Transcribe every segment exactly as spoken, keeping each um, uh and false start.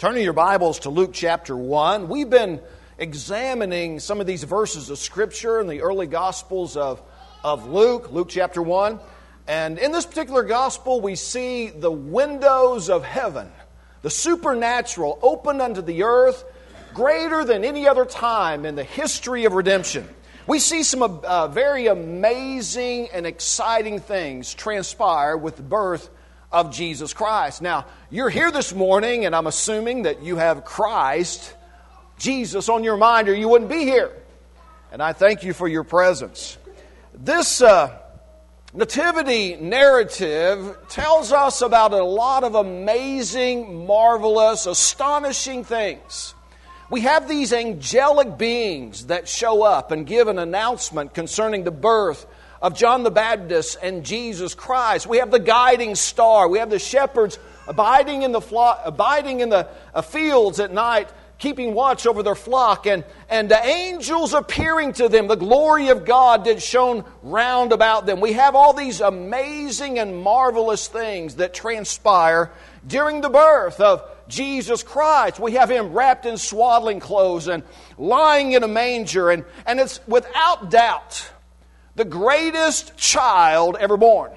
Turning your Bibles to Luke chapter one. We've been examining some of these verses of Scripture in the early Gospels of, of Luke, Luke chapter one. And in this particular Gospel, we see the windows of heaven, the supernatural, opened unto the earth, greater than any other time in the history of redemption. We see some uh, very amazing and exciting things transpire with the birth of Jesus Christ. Now, you're here this morning, and I'm assuming that you have Christ, Jesus, on your mind, or you wouldn't be here. And I thank you for your presence. This uh, nativity narrative tells us about a lot of amazing, marvelous, astonishing things. We have these angelic beings that show up and give an announcement concerning the birth of John the Baptist and Jesus Christ. We have the guiding star. We have the shepherds abiding in the flock, abiding in the uh, fields at night, keeping watch over their flock, and, and the angels appearing to them. The glory of God did shone round about them. We have all these amazing and marvelous things that transpire during the birth of Jesus Christ. We have Him wrapped in swaddling clothes and lying in a manger, and, and it's without doubt the greatest child ever born.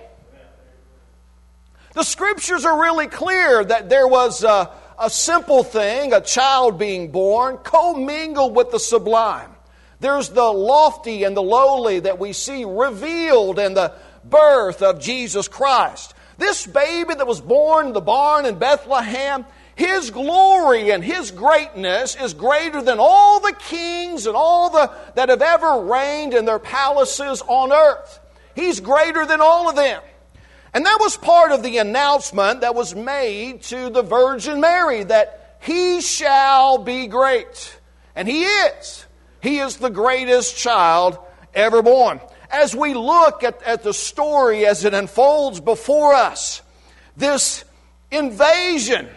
The Scriptures are really clear that there was a, a simple thing, a child being born, commingled with the sublime. There's the lofty and the lowly that we see revealed in the birth of Jesus Christ. This baby that was born in the barn in Bethlehem, His glory and His greatness is greater than all the kings and all the that have ever reigned in their palaces on earth. He's greater than all of them. And that was part of the announcement that was made to the Virgin Mary, that He shall be great. And He is. He is the greatest child ever born. As we look at, at the story as it unfolds before us, this invasion,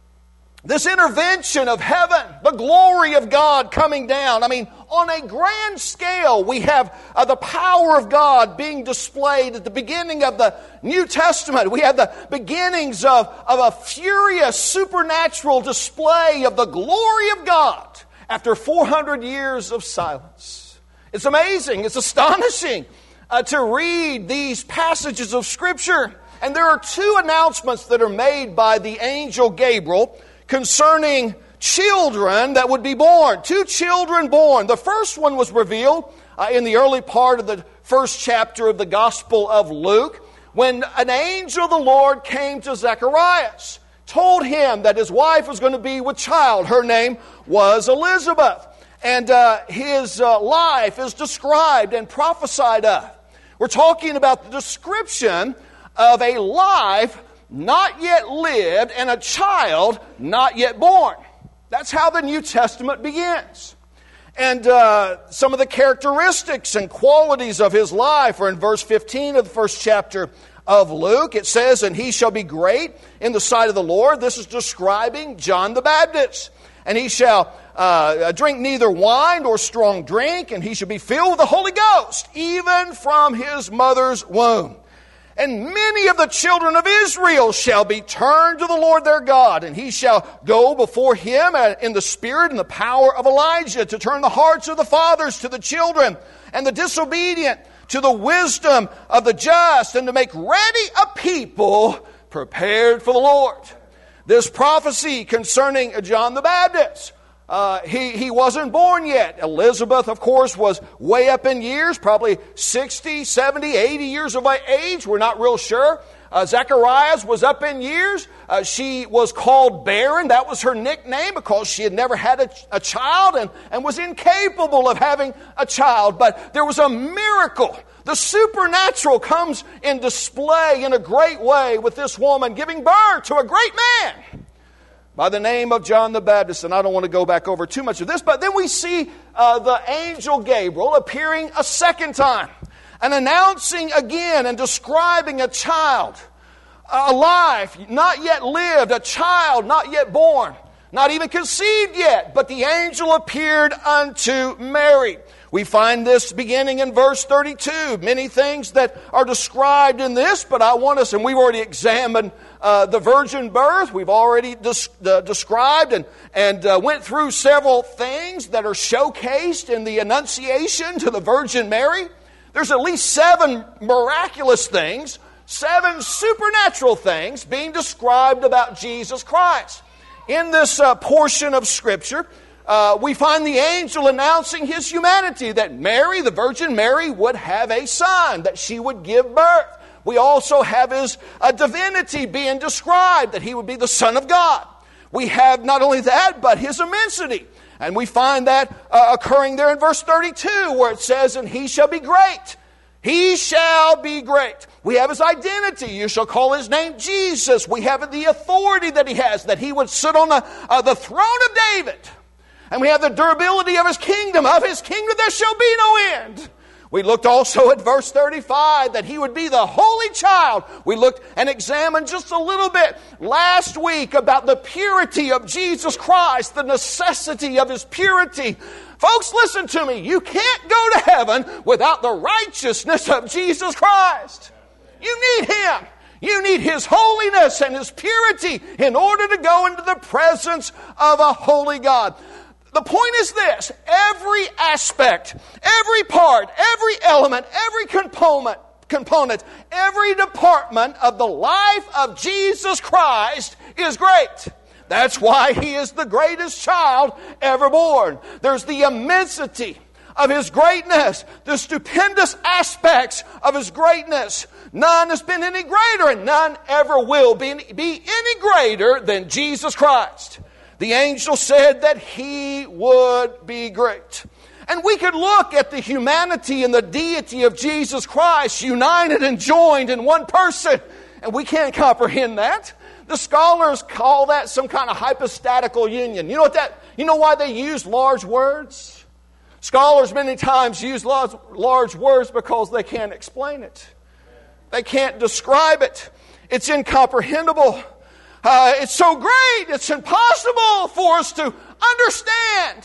this intervention of heaven, the glory of God coming down. I mean, on a grand scale, we have uh, the power of God being displayed at the beginning of the New Testament. We have the beginnings of, of a furious supernatural display of the glory of God after four hundred years of silence. It's amazing, it's astonishing uh, to read these passages of Scripture. And there are two announcements that are made by the angel Gabriel concerning children that would be born. Two children born. The first one was revealed uh, in the early part of the first chapter of the Gospel of Luke, when an angel of the Lord came to Zacharias, told him that his wife was going to be with child. Her name was Elizabeth. And uh, his uh, life is described and prophesied of. We're talking about the description of a life not yet lived, and a child not yet born. That's how the New Testament begins. And uh, some of the characteristics and qualities of his life are in verse fifteen of the first chapter of Luke. It says, "And he shall be great in the sight of the Lord." This is describing John the Baptist. "And he shall uh, drink neither wine nor strong drink, and he shall be filled with the Holy Ghost, even from his mother's womb. And many of the children of Israel shall be turned to the Lord their God, and he shall go before him in the spirit and the power of Elijah, to turn the hearts of the fathers to the children, and the disobedient to the wisdom of the just, and to make ready a people prepared for the Lord." This prophecy concerning John the Baptist. Uh, he, he wasn't born yet. Elizabeth, of course, was way up in years, probably sixty, seventy, eighty years of age. We're not real sure. Uh, Zacharias was up in years. Uh, she was called barren. That was her nickname because she had never had a, a child and, and was incapable of having a child. But there was a miracle. The supernatural comes in display in a great way with this woman giving birth to a great man by the name of John the Baptist. And I don't want to go back over too much of this, but then we see uh, the angel Gabriel appearing a second time and announcing again and describing a child, a life not yet lived, a child not yet born, not even conceived yet, but the angel appeared unto Mary. We find this beginning in verse thirty-two. Many things that are described in this, but I want us, and we've already examined uh, the virgin birth. We've already des- uh, described and, and uh, went through several things that are showcased in the Annunciation to the Virgin Mary. There's at least seven miraculous things, seven supernatural things being described about Jesus Christ. In this uh, portion of Scripture, Uh, we find the angel announcing his humanity, that Mary, the Virgin Mary, would have a son, that she would give birth. We also have his uh, divinity being described, that he would be the Son of God. We have not only that, but his immensity. And we find that uh, occurring there in verse thirty-two, where it says, and he shall be great. He shall be great. We have his identity. You shall call his name Jesus. We have the authority that he has, that he would sit on the, uh, the throne of David. And we have the durability of his kingdom. Of his kingdom there shall be no end. We looked also at verse thirty-five, that he would be the holy child. We looked and examined just a little bit last week about the purity of Jesus Christ, the necessity of his purity. Folks, listen to me. You can't go to heaven without the righteousness of Jesus Christ. You need him. You need his holiness and his purity in order to go into the presence of a holy God. The point is this: every aspect, every part, every element, every component, component, every department of the life of Jesus Christ is great. That's why he is the greatest child ever born. There's the immensity of his greatness, the stupendous aspects of his greatness. None has been any greater, and none ever will be, be any greater than Jesus Christ. The angel said that he would be great. And we could look at the humanity and the deity of Jesus Christ united and joined in one person, and we can't comprehend that. The scholars call that some kind of hypostatical union. You know what that? You know why they use large words? Scholars many times use large, large words because they can't explain it. They can't describe it. It's incomprehensible. Uh, it's so great, it's impossible for us to understand.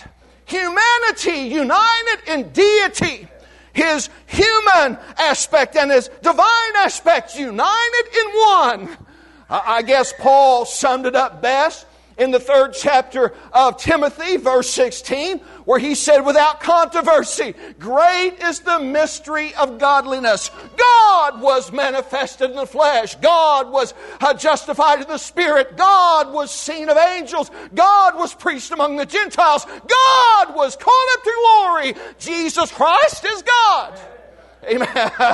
Humanity united in deity. His human aspect and his divine aspect united in one. I guess Paul summed it up best in the third chapter of Timothy, verse sixteen, where he said, without controversy, great is the mystery of godliness. God was manifested in the flesh. God was uh, justified in the Spirit. God was seen of angels. God was preached among the Gentiles. God was called up to glory. Jesus Christ is God. Amen.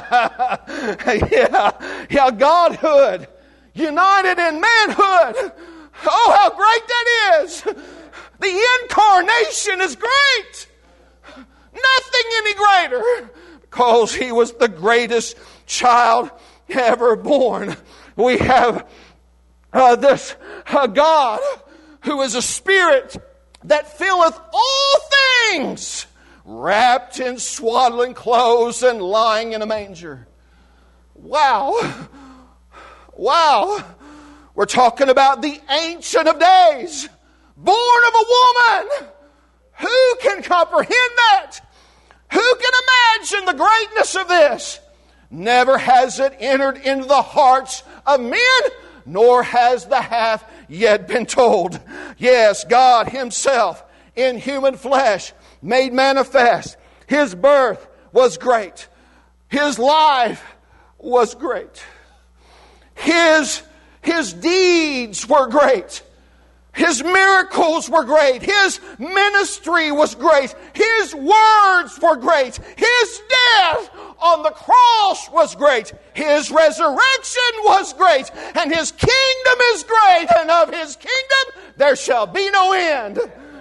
yeah, yeah, Godhood united in manhood. Oh, how great that is! The incarnation is great. Nothing any greater, because he was the greatest child ever born. We have uh, this uh, God who is a spirit that filleth all things, wrapped in swaddling clothes and lying in a manger. Wow. Wow. We're talking about the Ancient of Days, born of a woman. Who can comprehend that? Who can imagine the greatness of this? Never has it entered into the hearts of men, nor has the half yet been told. Yes, God himself in human flesh made manifest. His birth was great. His life was great. His, his deeds were great. His miracles were great. His ministry was great. His words were great. His death on the cross was great. His resurrection was great. And His kingdom is great. And of His kingdom there shall be no end.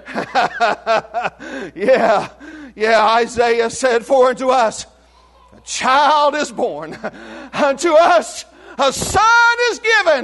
yeah, yeah, Isaiah said, for unto us a child is born. Unto us a son is given.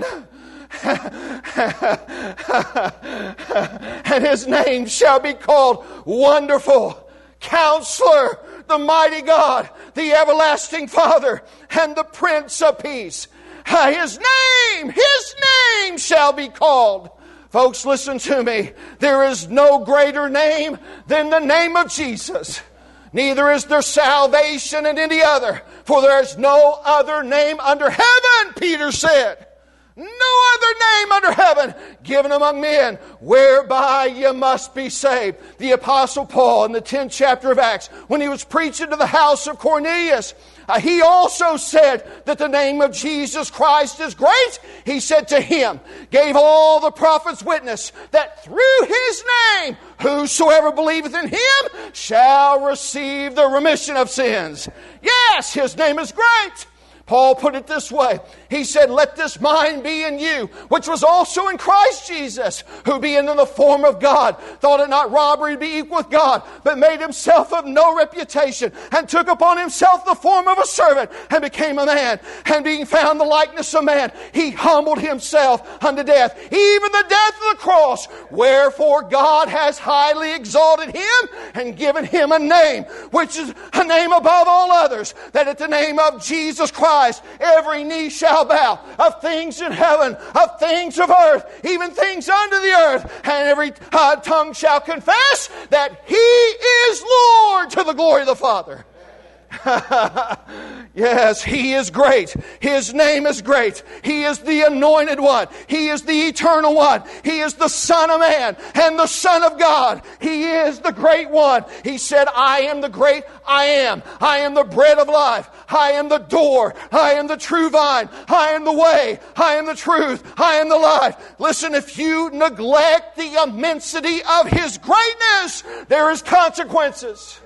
And His name shall be called Wonderful, Counselor, the Mighty God, the Everlasting Father, and the Prince of Peace. His name, His name shall be called. Folks, listen to me. There is no greater name than the name of Jesus. Neither is there salvation in any other, for there is no other name under heaven, Peter said. No other name under heaven given among men whereby you must be saved. The Apostle Paul in the tenth chapter of Acts, when he was preaching to the house of Cornelius, uh, he also said that the name of Jesus Christ is great. He said to him, gave all the prophets witness that through His name, whosoever believeth in Him shall receive the remission of sins. Yes, His name is great. Paul put it this way. He said, let this mind be in you, which was also in Christ Jesus, who being in the form of God, thought it not robbery to be equal with God, but made Himself of no reputation, and took upon Himself the form of a servant, and became a man. And being found the likeness of man, He humbled Himself unto death, even the death of the cross. Wherefore God has highly exalted Him, and given Him a name, which is a name above all others, that at the name of Jesus Christ, every knee shall bow, of things in heaven, of things of earth, even things under the earth, and every uh, tongue shall confess that He is Lord, to the glory of the Father. Yes, He is great. His name is great. He is the anointed one. He is the eternal one. He is the Son of Man and the Son of God. He is the great one. He said, I am the great I am. I am the bread of life. I am the door. I am the true vine. I am the way. I am the truth. I am the life. Listen, if you neglect the immensity of His greatness, there is consequences.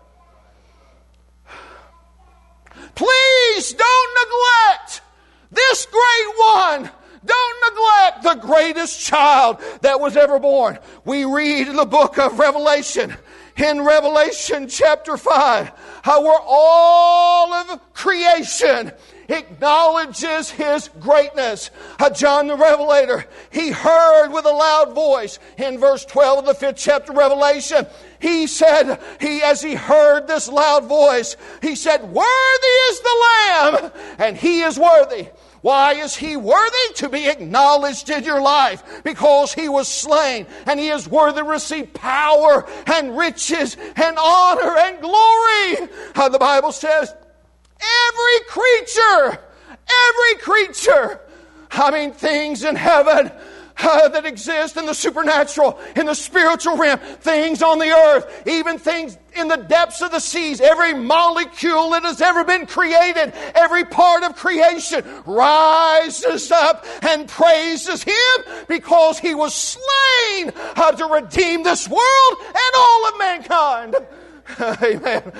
Please don't neglect this great one. Don't neglect the greatest child that was ever born. We read in the book of Revelation, in Revelation chapter five, how where all of creation acknowledges His greatness. Uh, John the Revelator, he heard with a loud voice in verse twelve of the fifth chapter of Revelation. He said, he as he heard this loud voice, he said, worthy is the Lamb, and He is worthy. Why is He worthy? To be acknowledged in your life, because He was slain, and He is worthy to receive power and riches and honor and glory. Uh, the Bible says, every creature, every creature, I mean things in heaven uh, that exist in the supernatural, in the spiritual realm, things on the earth, even things in the depths of the seas, every molecule that has ever been created, every part of creation rises up and praises Him, because He was slain uh, to redeem this world and all of mankind. Amen.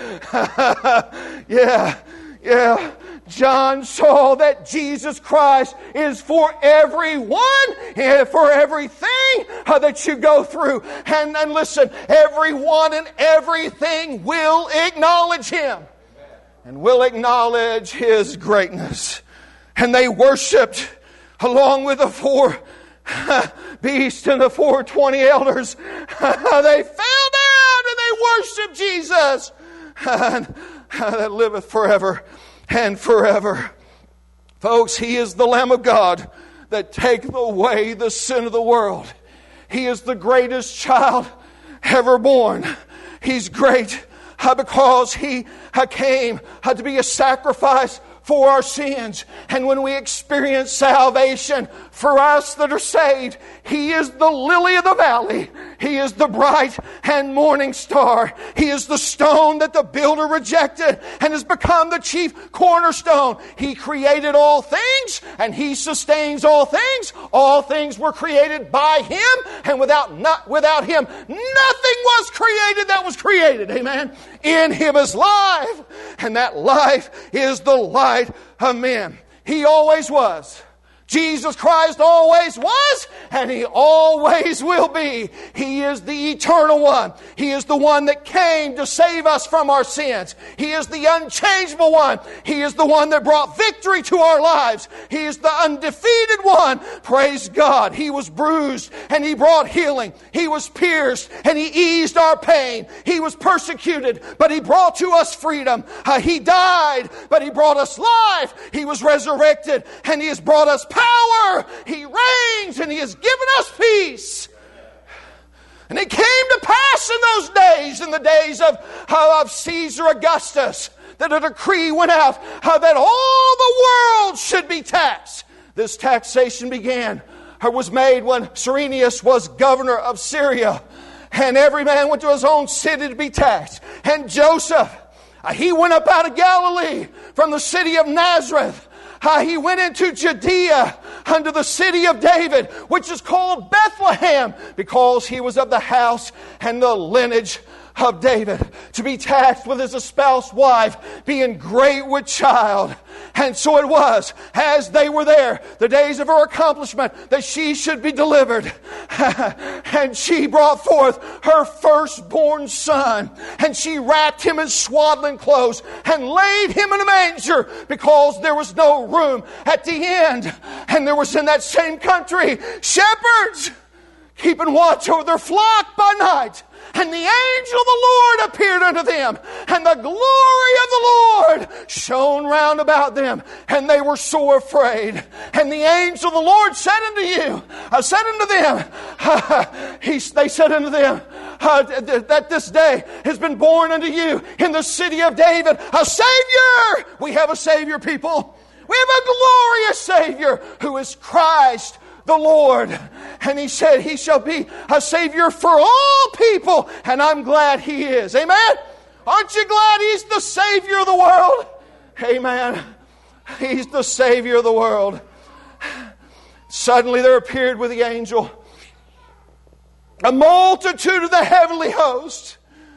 Yeah. Yeah, John saw that Jesus Christ is for everyone, for everything that you go through. And, and listen, everyone and everything will acknowledge Him and will acknowledge His greatness. And they worshiped along with the four beasts and the four twenty elders. They fell down and they worshiped Jesus. And, that liveth forever and forever. Folks, He is the Lamb of God that taketh away the sin of the world. He is the greatest child ever born. He's great because He came to be a sacrifice for our sins. And when we experience salvation for us that are saved, He is the lily of the valley. He is the bright and morning star. He is the stone that the builder rejected and has become the chief cornerstone. He created all things and He sustains all things. All things were created by Him, and without not without Him, nothing was created that was created. Amen. In Him is life, and that life is the light of men. He always was. Jesus Christ always was, and He always will be. He is the eternal one. He is the one that came to save us from our sins. He is the unchangeable one. He is the one that brought victory to our lives. He is the undefeated one. Praise God. He was bruised and He brought healing. He was pierced and He eased our pain. He was persecuted, but He brought to us freedom. Uh, he died, but He brought us life. He was resurrected and He has brought us power. Power. He reigns and He has given us peace. And it came to pass in those days, in the days of, of Caesar Augustus, that a decree went out uh, that all the world should be taxed. This taxation began, or was made when Cyrenius was governor of Syria. And every man went to his own city to be taxed. And Joseph, uh, he went up out of Galilee from the city of Nazareth. Uh, he went into Judea unto the city of David, which is called Bethlehem, because he was of the house and the lineage of David, to be taxed with his espoused wife, being great with child. And so it was, as they were there, the days of her accomplishment, that she should be delivered. And she brought forth her firstborn son, and she wrapped him in swaddling clothes and laid him in a manger, because there was no room at the end. And there was in that same country shepherds keeping watch over their flock by night. And the angel of the Lord appeared unto them, and the glory of the Lord shone round about them, and they were sore afraid. And the angel of the Lord said unto you, I said unto them, uh, he, they said unto them, uh, that this day has been born unto you in the city of David a Savior. We have a Savior, people. We have a glorious Savior who is Christ the Lord. And he said he shall be a Savior for all people. And I'm glad he is. Amen? Aren't you glad he's the Savior of the world? Amen. He's the Savior of the world. Suddenly there appeared with the angel a multitude of the heavenly host,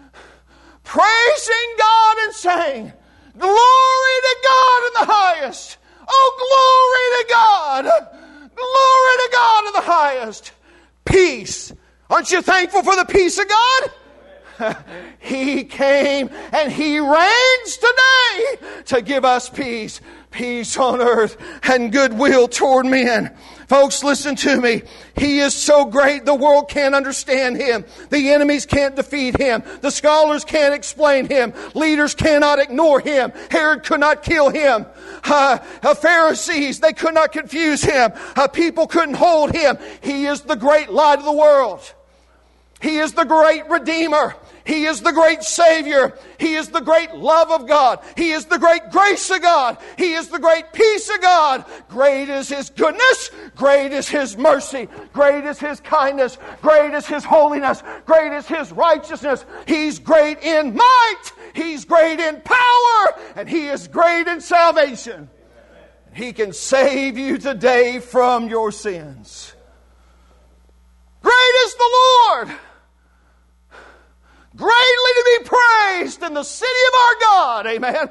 praising God and saying, Glory to God in the highest. Oh, glory to God. Glory to God in the highest. Peace. Aren't you thankful for the peace of God? He came and He reigns today to give us peace. Peace on earth and goodwill toward men. Folks, listen to me. He is so great the world can't understand Him. The enemies can't defeat Him. The scholars can't explain Him. Leaders cannot ignore Him. Herod could not kill Him. Uh, uh, Pharisees, they could not confuse Him. Uh, people couldn't hold Him. He is the great light of the world. He is the great Redeemer. He is the great Savior. He is the great love of God. He is the great grace of God. He is the great peace of God. Great is His goodness. Great is His mercy. Great is His kindness. Great is His holiness. Great is His righteousness. He's great in might. He's great in power. And He is great in salvation. He can save you today from your sins. Great is the Lord. Greatly to be praised in the city of our God. Amen.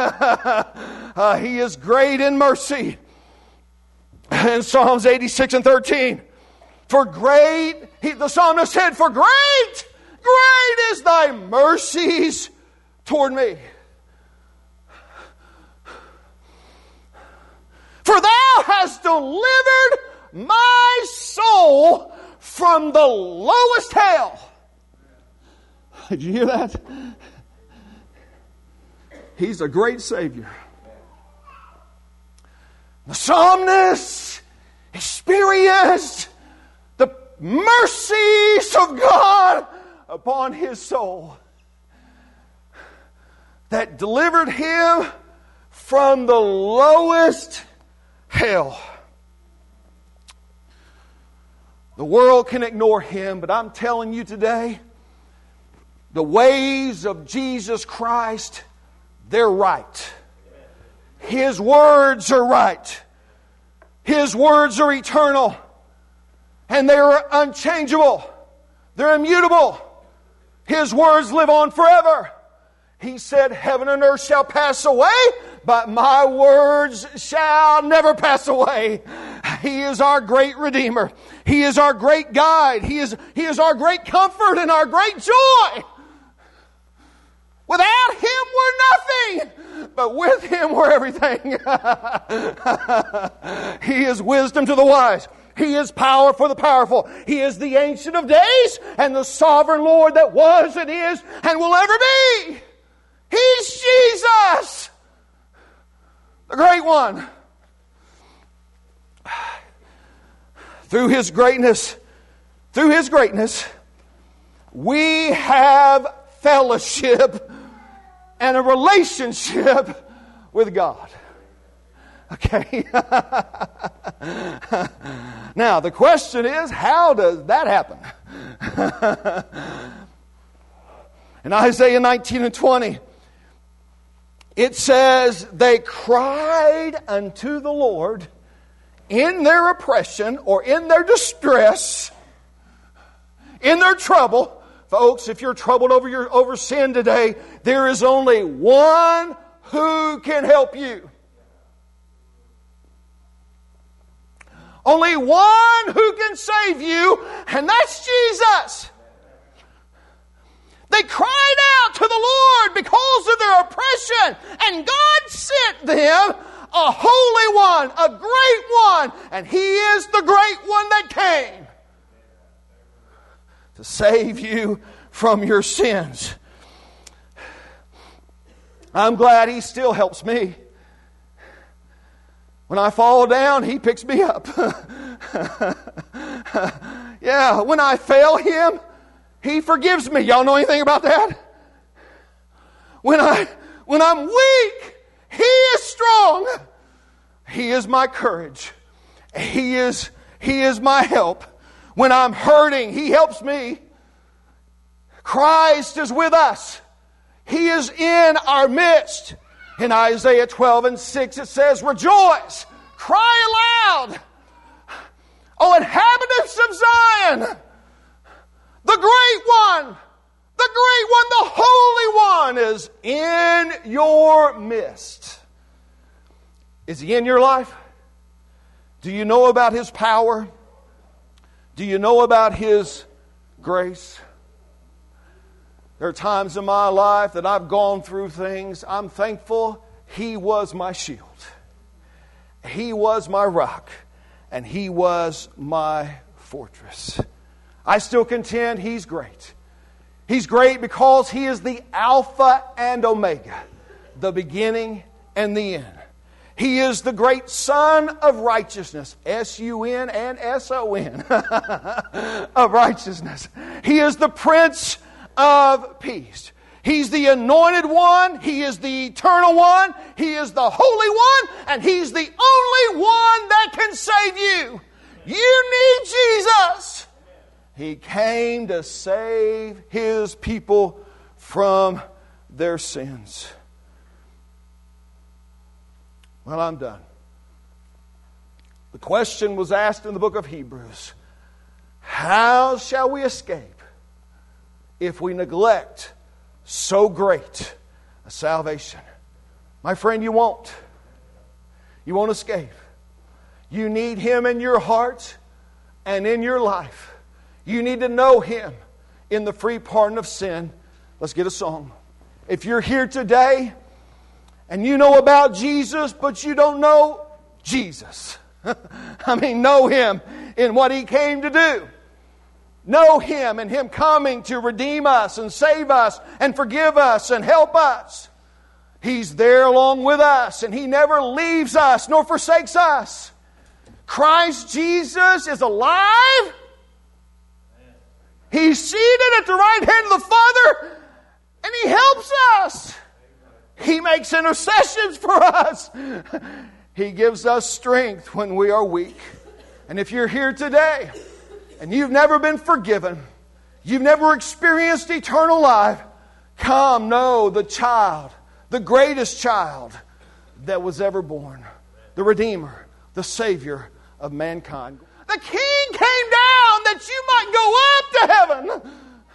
uh, he is great in mercy. In Psalms eighty-six and thirteen. For great, he, the psalmist said, for great, great is thy mercies toward me. For thou hast delivered my soul from the lowest hell. Did you hear that? He's a great Savior. The psalmist experienced the mercies of God upon his soul that delivered him from the lowest hell. The world can ignore him, but I'm telling you today, the ways of Jesus Christ, they're right. His words are right. His words are eternal. And they're unchangeable. They're immutable. His words live on forever. He said, heaven and earth shall pass away, but my words shall never pass away. He is our great Redeemer. He is our great guide. He is, he is our great comfort and our great joy. Without Him, we're nothing. But with Him, we're everything. He is wisdom to the wise. He is power for the powerful. He is the Ancient of Days and the Sovereign Lord that was and is and will ever be. He's Jesus, the Great One. Through His greatness, through His greatness, We have fellowship and a relationship with God. Okay? Now, the question is, how does that happen? In Isaiah nineteen and twenty, it says, they cried unto the Lord in their oppression or in their distress, in their trouble. Folks, if you're troubled over your over sin today, there is only one who can help you. Only one who can save you, and that's Jesus. They cried out to the Lord because of their oppression, and God sent them a holy one, a great one, and He is the great one that came to save you from your sins. I'm glad He still helps me. When I fall down, He picks me up. Yeah, when I fail Him, He forgives me. Y'all know anything about that? When I when I'm weak, He is strong. He is my courage. He is He is my help. When I'm hurting, He helps me. Christ is with us. He is in our midst. In Isaiah twelve and six it says, rejoice, cry aloud, O inhabitants of Zion. The great one, the great one, the Holy One is in your midst. Is He in your life? Do you know about His power? Do you know about His grace? There are times in my life that I've gone through things. I'm thankful He was my shield. He was my rock. And He was my fortress. I still contend He's great. He's great because He is the Alpha and Omega, the beginning and the end. He is the great Sun of righteousness, S U N and S O N, of righteousness. He is the Prince of Peace. He's the Anointed One. He is the Eternal One. He is the Holy One. And He's the only one that can save you. You need Jesus. He came to save His people from their sins. Well, I'm done. The question was asked in the book of Hebrews. How shall we escape if we neglect so great a salvation? My friend, you won't. You won't escape. You need Him in your heart and in your life. You need to know Him in the free pardon of sin. Let's get a song. If you're here today and you know about Jesus, but you don't know Jesus. I mean, know Him in what He came to do. Know Him and Him coming to redeem us and save us and forgive us and help us. He's there along with us, and He never leaves us nor forsakes us. Christ Jesus is alive. He's seated at the right hand of the Father, and He helps us. He makes intercessions for us. He gives us strength when we are weak. And if you're here today and you've never been forgiven, you've never experienced eternal life, come know the child, the greatest child that was ever born, the Redeemer, the Savior of mankind. The King came down that you might go up to heaven.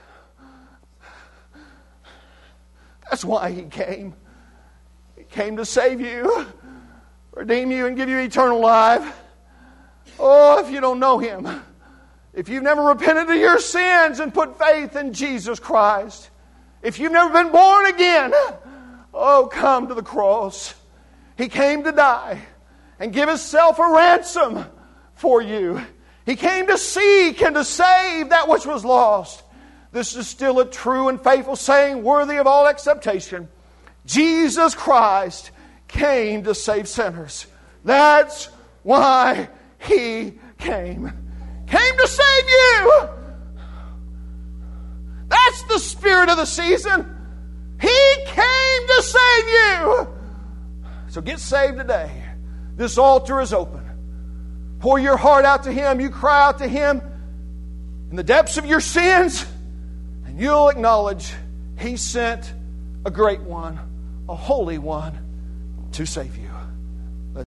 That's why He came. He came to save you, redeem you, and give you eternal life. Oh, if you don't know Him, if you've never repented of your sins and put faith in Jesus Christ, if you've never been born again, oh, come to the cross. He came to die and give Himself a ransom for you. He came to seek and to save that which was lost. This is still a true and faithful saying, worthy of all acceptation. Jesus Christ came to save sinners. That's why He came. Came to save you. the spirit of the season. He came to save you. So get saved today. This altar is open. Pour your heart out to Him. You cry out to Him in the depths of your sins, and you'll acknowledge He sent a great one, a holy one, to save you.